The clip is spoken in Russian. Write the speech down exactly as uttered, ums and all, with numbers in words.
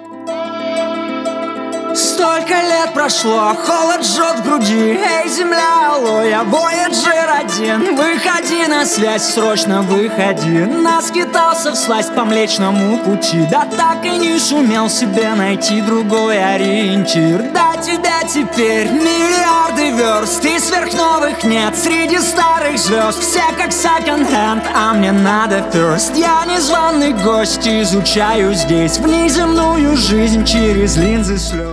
Столько лет прошло, холод жжет в груди. Эй, земля, алоэ, Voyager один. Выходи на связь, срочно выходи. Наскитался всласть по Млечному пути, да так и не сумел себе найти другой ориентир. До тебя теперь миллиарды верст, и сверхновых нет среди старых звезд. Все как секонд-хенд, а мне надо first. Я незваный гость, изучаю здесь внеземную жизнь через линзы слез.